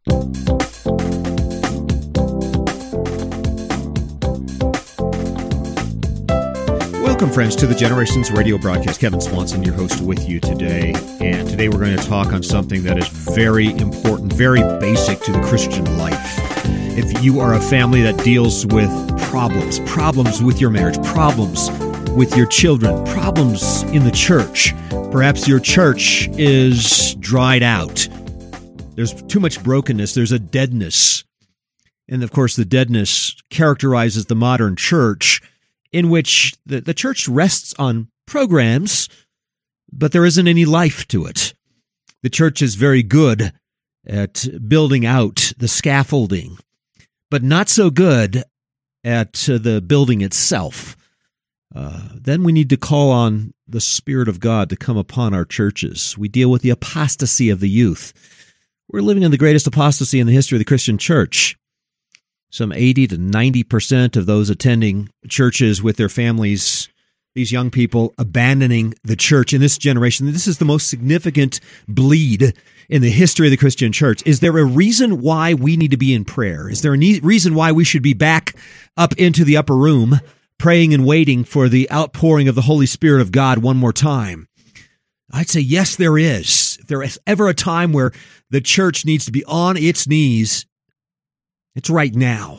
Welcome, friends, to the Generations Radio broadcast. Kevin Swanson, your host, with you today. And today we're going to talk on something that is very important, very basic to the Christian life. If you are a family that deals with problems with your marriage, problems with your children, problems in the church, perhaps your church is dried out. There's too much brokenness. There's a deadness. And, of course, the deadness characterizes the modern church, in which the church rests on programs, but there isn't any life to it. The church is very good at building out the scaffolding, but not so good at the building itself. Then we need to call on the Spirit of God to come upon our churches. We deal with the apostasy of the youth. We're living in the greatest apostasy in the history of the Christian church. Some 80 to 90% of those attending churches with their families, these young people abandoning the church in this generation. This is the most significant bleed in the history of the Christian church. Is there a reason why we need to be in prayer? Is there a reason why we should be back up into the upper room, praying and waiting for the outpouring of the Holy Spirit of God one more time? I'd say, yes, there is. If there is ever a time where the church needs to be on its knees, it's right now,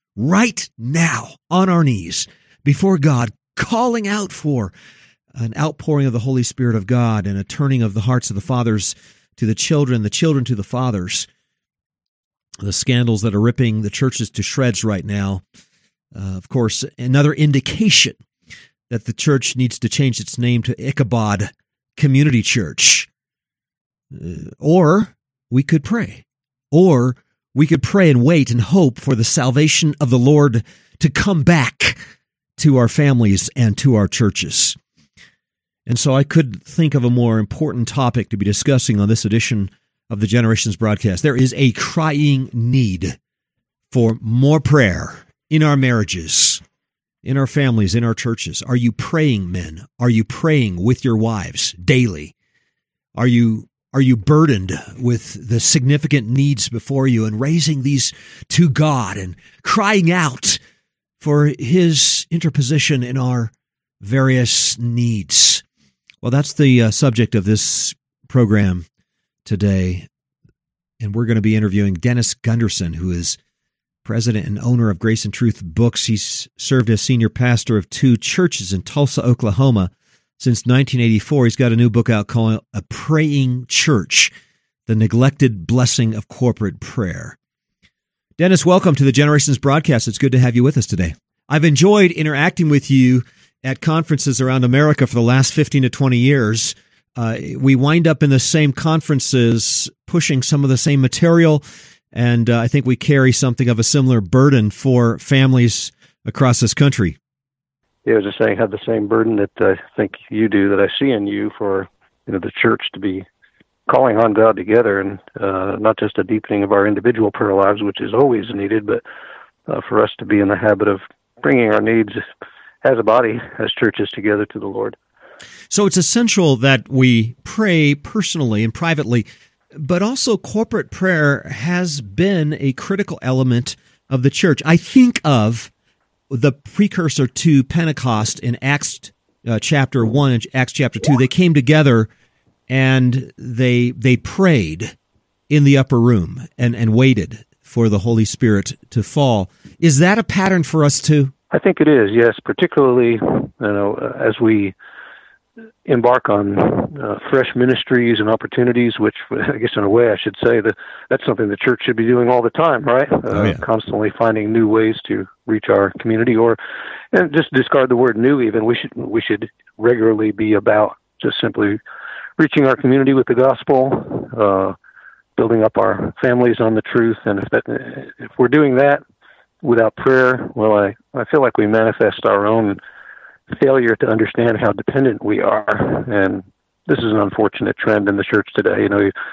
on our knees before God, calling out for an outpouring of the Holy Spirit of God and a turning of the hearts of the fathers to the children to the fathers. The scandals that are ripping the churches to shreds right now, of course, another indication that the church needs to change its name to Ichabod Community Church. Or we could pray. Or we could pray and wait and hope for the salvation of the Lord to come back to our families and to our churches. And so I could think of a more important topic to be discussing on this edition of the Generations broadcast. There is a crying need for more prayer in our marriages, in our families, in our churches. Are you praying, men? Are you praying with your wives daily? Are you burdened with the significant needs before you and raising these to God and crying out for His interposition in our various needs? Well, that's the subject of this program today, and we're going to be interviewing Dennis Gunderson, who is president and owner of Grace and Truth Books. He's served as senior pastor of 2 churches in Tulsa, Oklahoma, since 1984. He's got a new book out called A Praying Church, The Neglected Blessing of Corporate Prayer. Dennis, welcome to the Generations broadcast. It's good to have you with us today. I've enjoyed interacting with you at conferences around America for the last 15 to 20 years. We wind up in the same conferences, pushing some of the same material, and I think we carry something of a similar burden for families across this country. Yeah, I was just saying, I have the same burden that I think you do, that I see in you, for the church to be calling on God together, and not just a deepening of our individual prayer lives, which is always needed, but for us to be in the habit of bringing our needs as a body, as churches together to the Lord. So it's essential that we pray personally and privately, but also corporate prayer has been a critical element of the church. I think of the precursor to Pentecost in Acts chapter 1 and Acts chapter 2. They came together and they prayed in the upper room and waited for the Holy Spirit to fall. Is that a pattern for us too? I think it is, yes, particularly as we embark on fresh ministries and opportunities, which I guess in a way I should say that's something the church should be doing all the time, right? Constantly finding new ways to reach our community, and just discard the word new even. We should regularly be about just simply reaching our community with the gospel, building up our families on the truth. And if we're doing that without prayer, well, I feel like we manifest our own failure to understand how dependent we are. And this is an unfortunate trend in the church today.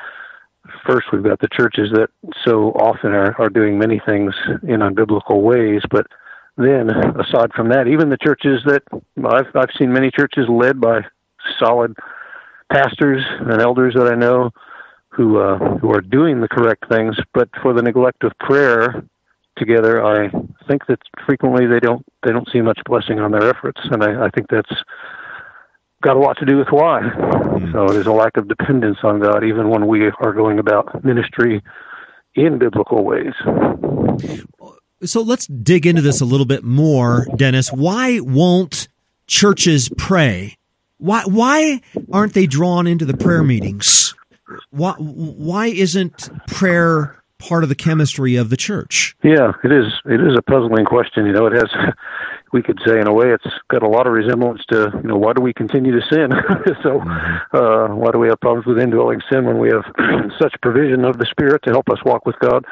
First, we've got the churches that so often are doing many things in unbiblical ways, but then aside from that, even the churches that I've seen many churches led by solid pastors and elders that I know who are doing the correct things, but for the neglect of prayer together, I think that frequently they don't see much blessing on their efforts, and I think that's got a lot to do with why. So there's a lack of dependence on God, even when we are going about ministry in biblical ways. So let's dig into this a little bit more, Dennis. Why won't churches pray? Why aren't they drawn into the prayer meetings? Why isn't prayer part of the chemistry of the church? Yeah, it is. It is a puzzling question. You know, it has, we could say in a way, it's got a lot of resemblance to, you know, why do we continue to sin? So, why do we have problems with indwelling sin when we have such provision of the Spirit to help us walk with God?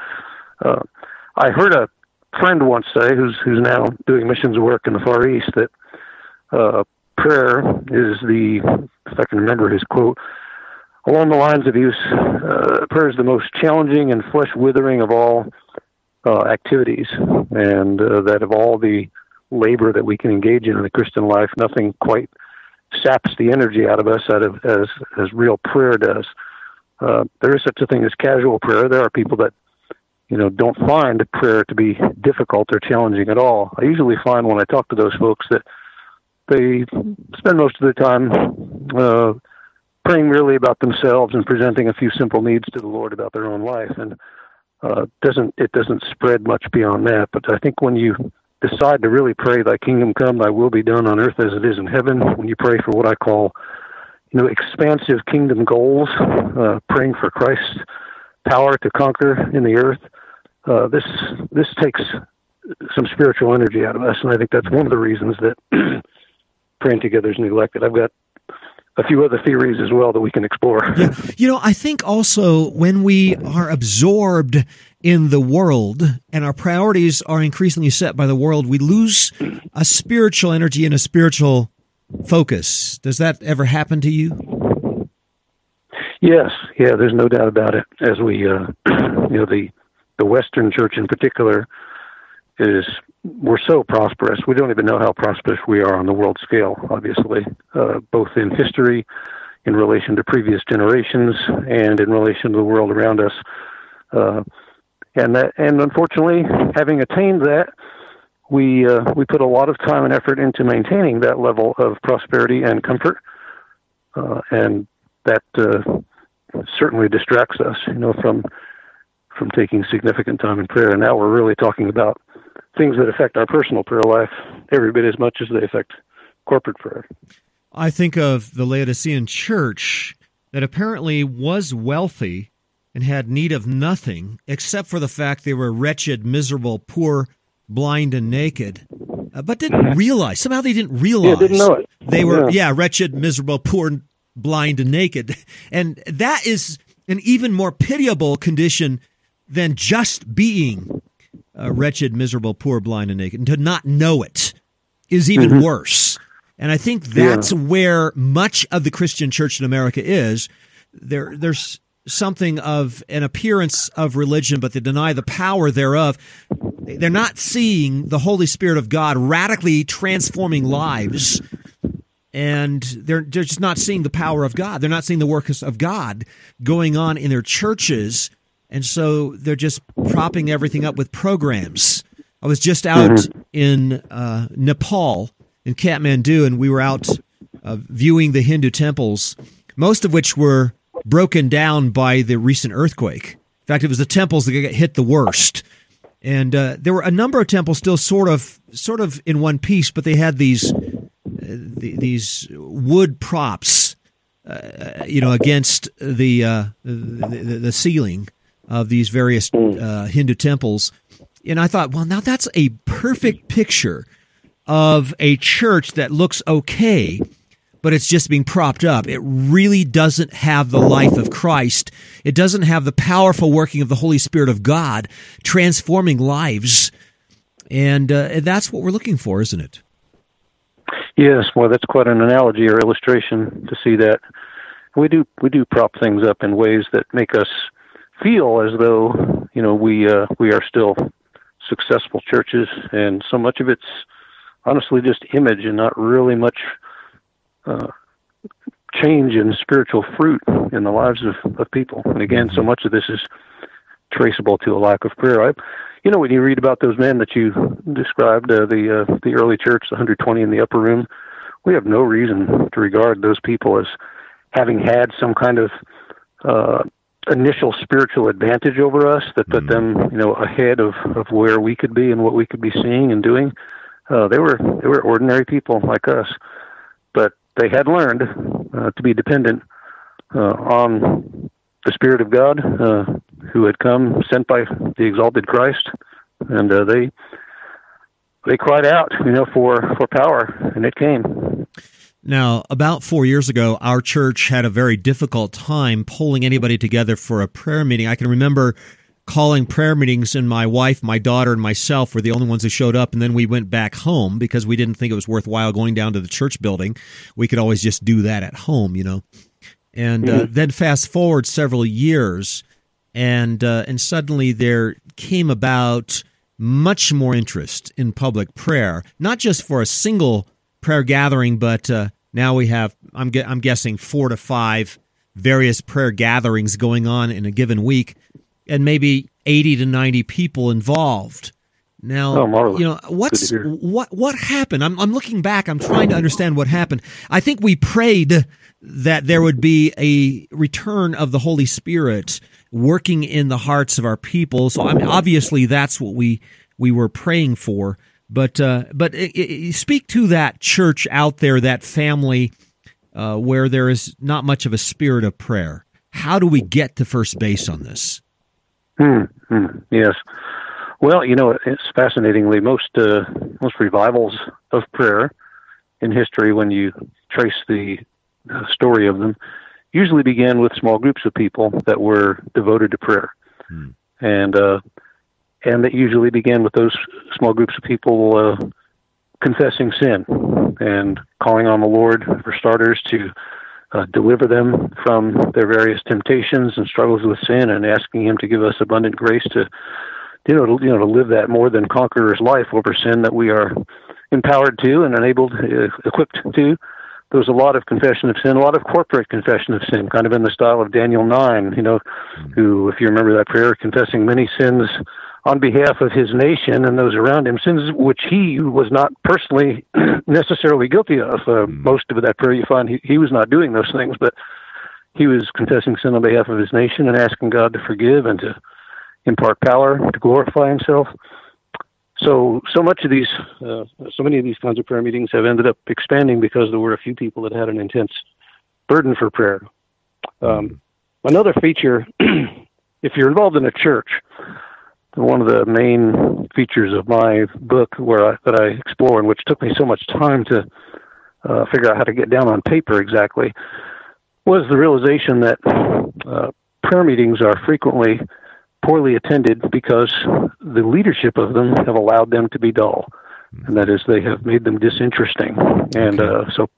I heard a friend once say, who's now doing missions work in the Far East, that prayer is if I can remember his quote, along the lines of prayer is the most challenging and flesh-withering of all activities, and that of all the labor that we can engage in the Christian life, nothing quite saps the energy out of us as real prayer does. There is such a thing as casual prayer. There are people that, you know, don't find prayer to be difficult or challenging at all. I usually find when I talk to those folks that they spend most of their time praying really about themselves and presenting a few simple needs to the Lord about their own life, and it doesn't spread much beyond that. But I think when you decide to really pray, "Thy kingdom come, Thy will be done on earth as it is in heaven," when you pray for what I call, you know, expansive kingdom goals, praying for Christ's power to conquer in the earth, this takes some spiritual energy out of us, and I think that's one of the reasons that praying together is neglected. I've got a few other theories as well that we can explore. Yeah. You know, I think also when we are absorbed in the world and our priorities are increasingly set by the world, we lose a spiritual energy and a spiritual focus. Does that ever happen to you? Yes. Yeah, there's no doubt about it. As we, you know, the Western church in particular we're so prosperous. We don't even know how prosperous we are on the world scale, obviously, both in history, in relation to previous generations, and in relation to the world around us. And unfortunately, having attained that, we put a lot of time and effort into maintaining that level of prosperity and comfort, and that certainly distracts us, you know, from taking significant time in prayer. And now we're really talking about things that affect our personal prayer life every bit as much as they affect corporate prayer. I think of the Laodicean church that apparently was wealthy and had need of nothing except for the fact they were wretched, miserable, poor, blind, and naked, but didn't realize. Somehow they didn't realize. Yeah, didn't know it. They were, wretched, miserable, poor, blind, and naked. And that is an even more pitiable condition than just being wretched, miserable, poor, blind, and naked. And to not know it is even worse. And I think that's where much of the Christian church in America is. There's something of an appearance of religion, but they deny the power thereof. They're not seeing the Holy Spirit of God radically transforming lives, and they're just not seeing the power of God. They're not seeing the work of God going on in their churches. And so they're just propping everything up with programs. I was just out in Nepal, in Kathmandu, and we were out viewing the Hindu temples, most of which were broken down by the recent earthquake. In fact, it was the temples that got hit the worst. And there were a number of temples still sort of in one piece, but they had these wood props, against the ceiling of these various Hindu temples. And I thought, well, now that's a perfect picture of a church that looks okay, but it's just being propped up. It really doesn't have the life of Christ. It doesn't have the powerful working of the Holy Spirit of God transforming lives. And that's what we're looking for, isn't it? Yes, well, that's quite an analogy or illustration to see that. We do prop things up in ways that make us feel as though, we are still successful churches, and so much of it's honestly just image and not really much change and spiritual fruit in the lives of people. And again, so much of this is traceable to a lack of prayer. When you read about those men that you described, the early church, the 120 in the upper room, we have no reason to regard those people as having had some kind of initial spiritual advantage over us that put them, ahead of where we could be and what we could be seeing and doing. They were ordinary people like us, but they had learned to be dependent on the Spirit of God, who had come, sent by the exalted Christ, and they cried out, for power, and it came. Now, about 4 years ago, our church had a very difficult time pulling anybody together for a prayer meeting. I can remember calling prayer meetings, and my wife, my daughter, and myself were the only ones who showed up, and then we went back home because we didn't think it was worthwhile going down to the church building. We could always just do that at home, And then fast forward several years, and suddenly there came about much more interest in public prayer, not just for a single prayer gathering, but now we have, I'm guessing, 4 to 5 various prayer gatherings going on in a given week, and maybe 80 to 90 people involved. Now, what happened? I'm looking back. I'm trying to understand what happened. I think we prayed that there would be a return of the Holy Spirit working in the hearts of our people. So, obviously, that's what we were praying for. But speak to that church out there, that family, where there is not much of a spirit of prayer. How do we get to first base on this? Yes. Well, it's fascinatingly, most revivals of prayer in history, when you trace the story of them, usually began with small groups of people that were devoted to prayer. And that usually began with those small groups of people confessing sin and calling on the Lord, for starters, to deliver them from their various temptations and struggles with sin, and asking Him to give us abundant grace to live that more than conqueror's life over sin that we are empowered to and enabled, equipped to. There was a lot of confession of sin, a lot of corporate confession of sin, kind of in the style of Daniel 9, who, if you remember that prayer, confessing many sins on behalf of his nation and those around him, sins which he was not personally necessarily guilty of. Most of that prayer you find he was not doing those things, but he was confessing sin on behalf of his nation and asking God to forgive and to impart power to glorify Himself. So much of these, so many of these kinds of prayer meetings have ended up expanding because there were a few people that had an intense burden for prayer. Another feature, if you're involved in a church, one of the main features of my book that I explore, and which took me so much time to figure out how to get down on paper exactly, was the realization that prayer meetings are frequently poorly attended because the leadership of them have allowed them to be dull, and that is, they have made them disinteresting. And so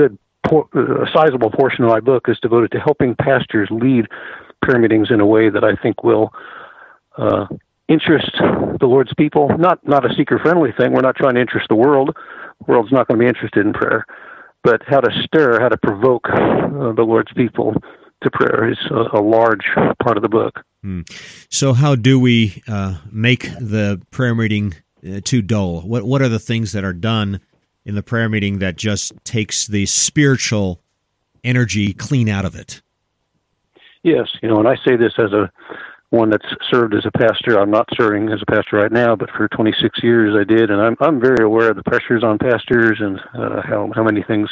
a sizable portion of my book is devoted to helping pastors lead prayer meetings in a way that I think will interest the Lord's people. Not a seeker-friendly thing. We're not trying to interest the world. The world's not going to be interested in prayer. But how to provoke the Lord's people to prayer is a large part of the book. So how do we make the prayer meeting too dull? What are the things that are done in the prayer meeting that just takes the spiritual energy clean out of it? Yes, and I say this as one that's served as a pastor. I'm not serving as a pastor right now, but for 26 years I did, and I'm very aware of the pressures on pastors and how many things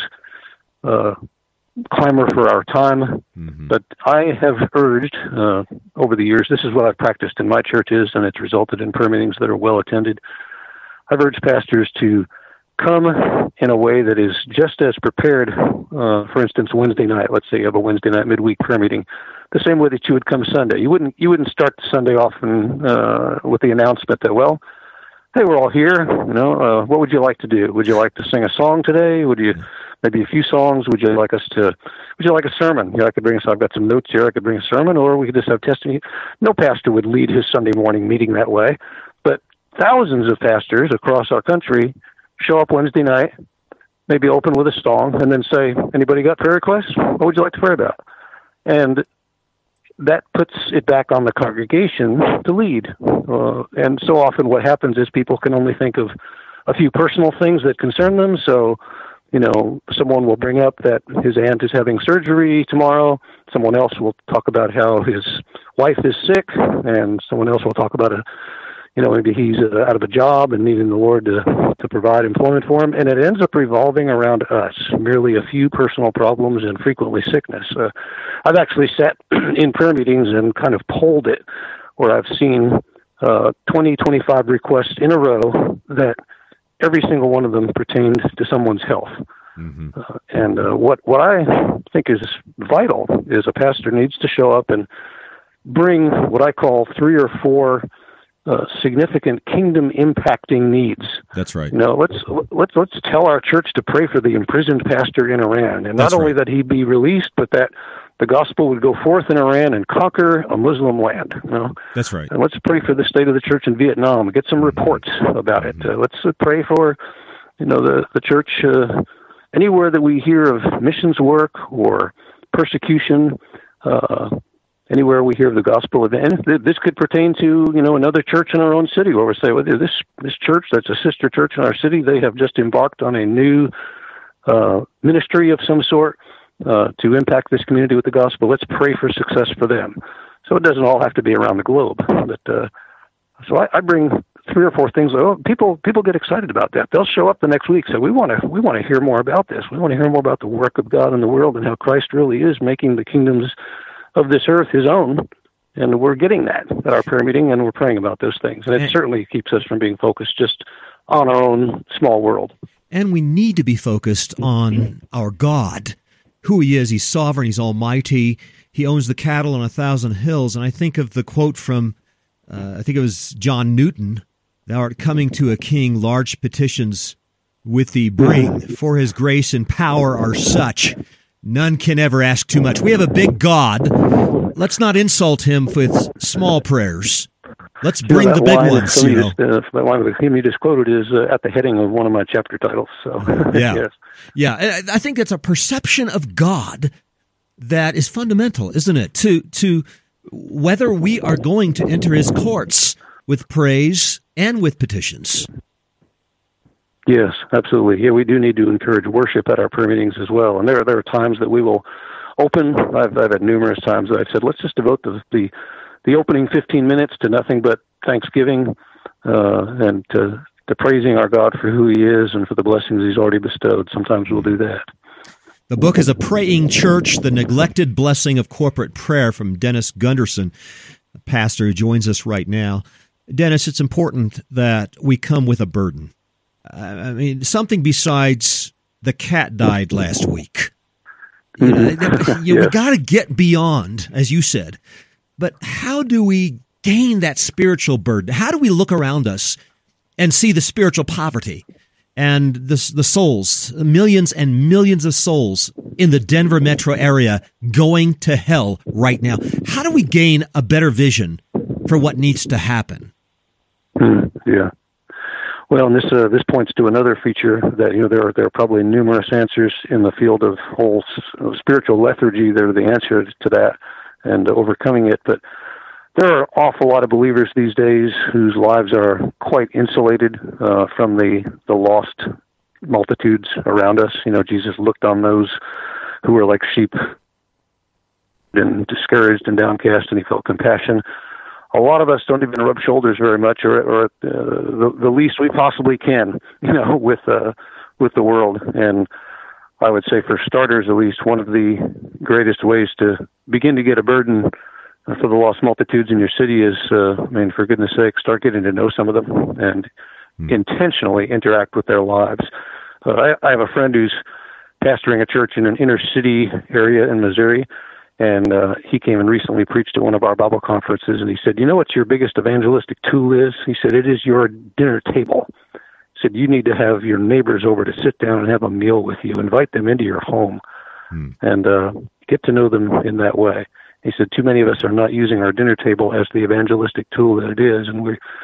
clamor for our time. But I have urged over the years, this is what I've practiced in my churches, and it's resulted in prayer meetings that are well attended. I've urged pastors to come in a way that is just as prepared. For instance, Wednesday night, let's say you have a Wednesday night midweek prayer meeting, the same way that you would come Sunday. You wouldn't start the Sunday off with the announcement that, well, hey, we're all here. What would you like to do? Would you like to sing a song today? Would you maybe a few songs? Would you like a sermon? I could bring us. I've got some notes here. I could bring a sermon, or we could just have testimony. No pastor would lead his Sunday morning meeting that way, but thousands of pastors across our country show up Wednesday night, maybe open with a song and then say, anybody got prayer requests? What would you like to pray about? And that puts it back on the congregation to lead. And so often what happens is people can only think of a few personal things that concern them. So, someone will bring up that his aunt is having surgery tomorrow. Someone else will talk about how his wife is sick, and someone else will talk about maybe he's out of a job and needing the Lord to provide employment for him. And it ends up revolving around us, merely a few personal problems and frequently sickness. I've actually sat in prayer meetings and kind of polled it, where I've seen 20, 25 requests in a row that every single one of them pertained to someone's health. Mm-hmm. What I think is vital is a pastor needs to show up and bring what I call 3 or 4 significant kingdom impacting needs. That's right. Let's tell our church to pray for the imprisoned pastor in Iran, and not only that he be released, but that the gospel would go forth in Iran and conquer a Muslim land. That's right. And let's pray for the state of the church in Vietnam. Get some reports about it. Let's pray for the church anywhere that we hear of missions work or persecution. Anywhere we hear of the gospel, and this could pertain to another church in our own city, where we say, well, this church that's a sister church in our city, they have just embarked on a new ministry of some sort to impact this community with the gospel. Let's pray for success for them. So it doesn't all have to be around the globe. But so I bring 3 or 4 things. People get excited about that. They'll show up the next week. So we want to hear more about this. We want to hear more about the work of God in the world and how Christ really is making the kingdoms of this earth his own, and we're getting that at our prayer meeting, and we're praying about those things. And it certainly keeps us from being focused just on our own small world. And we need to be focused on our God, who he is. He's sovereign, he's almighty, he owns the cattle on 1,000 hills. And I think of the quote from, I think it was John Newton, "Thou art coming to a king, large petitions with thee bring, for his grace and power are such. None can ever ask too much." We have a big God. Let's not insult him with small prayers. Let's bring the big ones. That line of the hymn you just quoted is at the heading of one of my chapter titles. So yeah, yes. Yeah. I think that's a perception of God that is fundamental, isn't it? To whether we are going to enter his courts with praise and with petitions. Yes, absolutely. Yeah, we do need to encourage worship at our prayer meetings as well. And there are times that we will open. I've had numerous times that I've said, let's just devote the opening 15 minutes to nothing but thanksgiving and to praising our God for who he is and for the blessings he's already bestowed. Sometimes we'll do that. The book is A Praying Church, The Neglected Blessing of Corporate Prayer, from Dennis Gunderson, a pastor who joins us right now. Dennis, it's important that we come with a burden. I mean, something besides the cat died last week. We got to get beyond, as you said. But how do we gain that spiritual burden? How do we look around us and see the spiritual poverty and the souls, millions and millions of souls in the Denver metro area going to hell right now? How do we gain a better vision for what needs to happen? Yeah. Well, and this points to another feature that there are probably numerous answers in the field of whole spiritual lethargy. They're the answer to that and overcoming it. But there are an awful lot of believers these days whose lives are quite insulated from the lost multitudes around us. Jesus looked on those who were like sheep and discouraged and downcast, and he felt compassion. A lot of us don't even rub shoulders very much, or the least we possibly can, with the world. And I would say, for starters, at least, one of the greatest ways to begin to get a burden for the lost multitudes in your city is, for goodness sake, start getting to know some of them and intentionally interact with their lives. I have a friend who's pastoring a church in an inner city area in Missouri. And he came and recently preached at one of our Bible conferences, and he said, what your biggest evangelistic tool is? He said, it is your dinner table. He said, you need to have your neighbors over to sit down and have a meal with you. Invite them into your home and get to know them in that way. He said, too many of us are not using our dinner table as the evangelistic tool that it is, and we're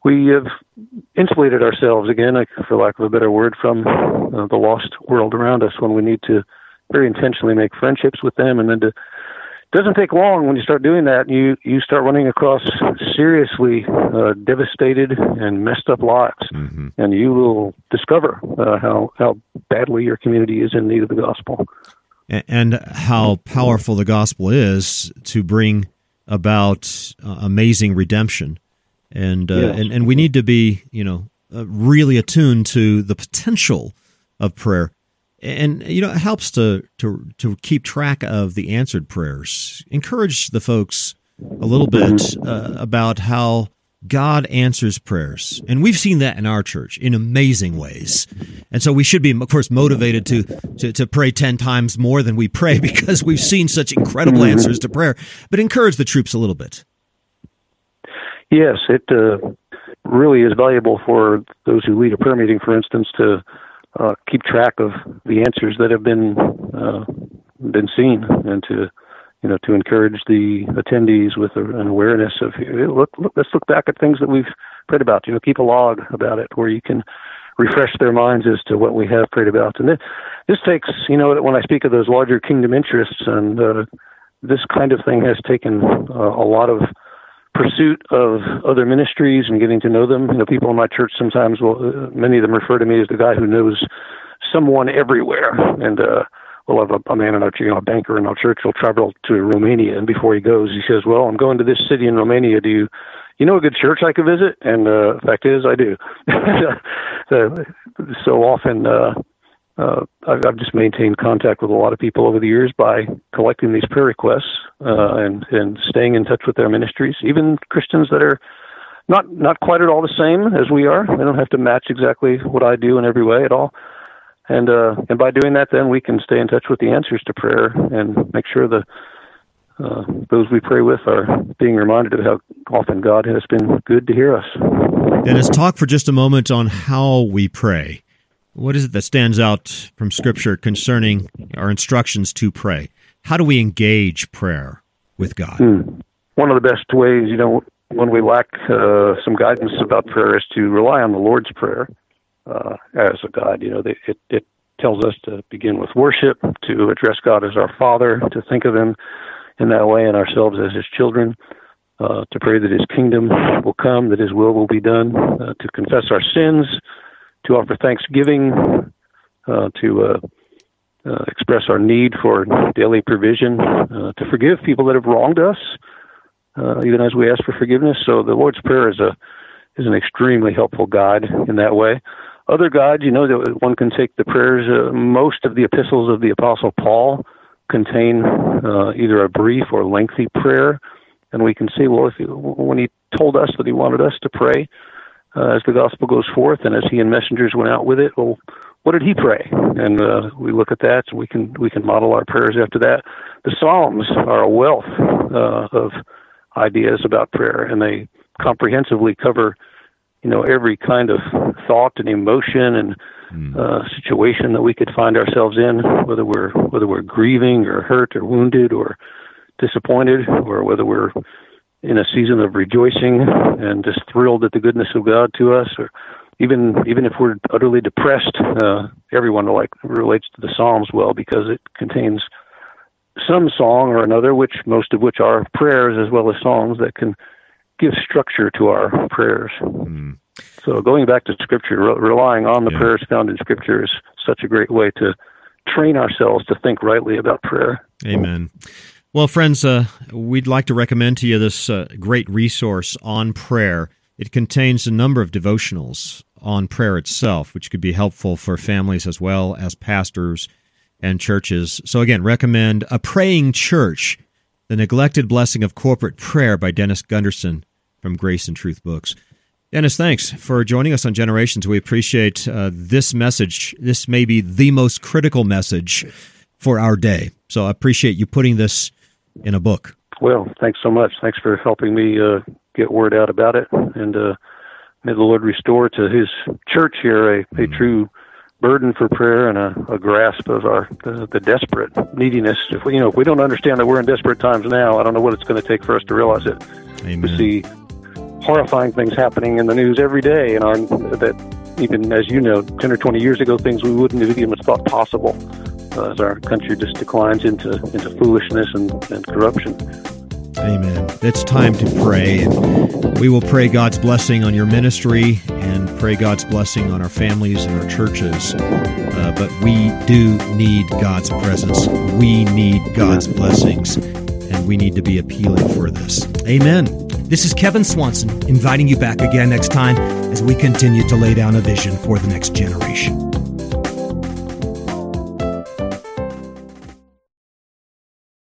we have insulated ourselves, again, for lack of a better word, from the lost world around us when we need to very intentionally make friendships with them. And then it doesn't take long when you start doing that. You start running across seriously devastated and messed up lives. Mm-hmm. And you will discover how badly your community is in need of the gospel. And how powerful the gospel is to bring about amazing redemption. And we need to be, really attuned to the potential of prayer. And, it helps to keep track of the answered prayers. Encourage the folks a little bit about how God answers prayers. And we've seen that in our church in amazing ways. And so we should be, of course, motivated to pray 10 times more than we pray because we've seen such incredible answers to prayer. But encourage the troops a little bit. Yes, it really is valuable for those who lead a prayer meeting, for instance, to keep track of the answers that have been seen, and to encourage the attendees with an awareness of let's look back at things that we've prayed about. Keep a log about it where you can refresh their minds as to what we have prayed about. And this takes, when I speak of those larger kingdom interests, and this kind of thing has taken a lot of pursuit of other ministries and getting to know them. People in my church sometimes many of them refer to me as the guy who knows someone everywhere. And we'll have a man in our, a banker in our church will travel to Romania, and before he goes, he says, "Well, I'm going to this city in Romania. Do you know a good church I could visit?" And the fact is, I do. So often, I've just maintained contact with a lot of people over the years by collecting these prayer requests and staying in touch with their ministries, even Christians that are not quite at all the same as we are. They don't have to match exactly what I do in every way at all. And by doing that, then we can stay in touch with the answers to prayer and make sure those we pray with are being reminded of how often God has been good to hear us. Dennis, talk for just a moment on how we pray. What is it that stands out from Scripture concerning our instructions to pray? How do we engage prayer with God? One of the best ways, when we lack some guidance about prayer, is to rely on the Lord's Prayer as a guide. It tells us to begin with worship, to address God as our Father, to think of Him in that way and ourselves as His children, to pray that His kingdom will come, that His will be done, to confess our sins, to offer thanksgiving, to express our need for daily provision, to forgive people that have wronged us, even as we ask for forgiveness. So the Lord's Prayer is an extremely helpful guide in that way. Other guides, that one can take the prayers. Most of the epistles of the Apostle Paul contain either a brief or lengthy prayer, and we can see, when he told us that he wanted us to pray as the gospel goes forth, and as he and messengers went out with it, what did he pray? And we look at that, so we can model our prayers after that. The Psalms are a wealth of ideas about prayer, and they comprehensively cover every kind of thought and emotion and situation that we could find ourselves in, whether we're grieving or hurt or wounded or disappointed, or whether we're in a season of rejoicing and just thrilled at the goodness of God to us, or even if we're utterly depressed. Everyone relates to the Psalms well, because it contains some song or another, most of which are prayers as well as songs that can give structure to our prayers. So going back to Scripture, relying on the prayers found in Scripture is such a great way to train ourselves to think rightly about prayer. Amen. Well, friends, we'd like to recommend to you this great resource on prayer. It contains a number of devotionals on prayer itself, which could be helpful for families as well as pastors and churches. So again, recommend A Praying Church, The Neglected Blessing of Corporate Prayer by Dennis Gunderson from Grace and Truth Books. Dennis, thanks for joining us on Generations. We appreciate this message. This may be the most critical message for our day. So I appreciate you putting this in a book. Well, thanks so much. Thanks for helping me get word out about it. And may the Lord restore to His church here a true burden for prayer and a grasp of the desperate neediness. If we don't understand that we're in desperate times now, I don't know what it's going to take for us to realize it. Amen. To see horrifying things happening in the news every day, that even, as you know, 10 or 20 years ago, things we wouldn't have even thought possible as our country just declines into foolishness and corruption. Amen. It's time to pray, and we will pray God's blessing on your ministry and pray God's blessing on our families and our churches. But we do need God's presence. We need God's blessings, and we need to be appealing for this. Amen. This is Kevin Swanson inviting you back again next time as we continue to lay down a vision for the next generation.